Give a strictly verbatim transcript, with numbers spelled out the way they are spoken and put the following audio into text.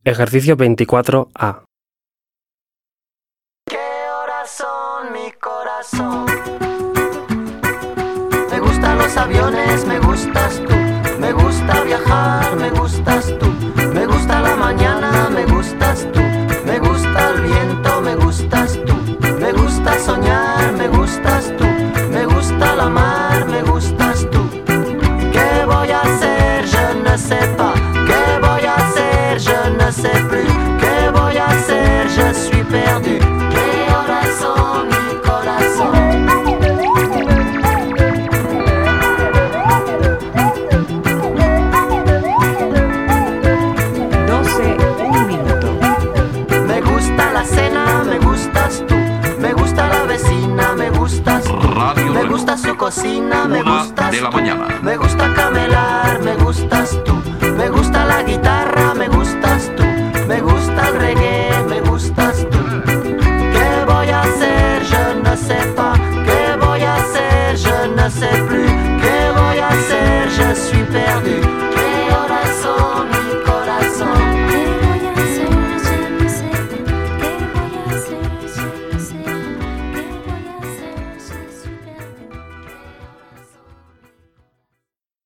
Ejercicio veinticuatro A. ¿Qué horas son, mi corazón? Me gustan los aviones, me gustas tú. Me gusta viajar, me gustas tú. Me gusta la mañana, me gustas tú. Me gusta el viento, me gustas tú. Me gusta soñar, me gustas tú. Me gusta la mar, me gustas tú. ¿Qué voy a hacer? Je ne sais pas. ¿Qué voy a hacer? Je ne sais plus. ¿Qué voy a hacer? Je suis perdu. ¿Qué horas son, mi corazón? doce, un minuto. Me gusta la cena, me gustas tú. Me gusta la vecina, me gustas tú. Radio Me Reloj. gusta su cocina, me Una gustas de la tú. mañana. Me gusta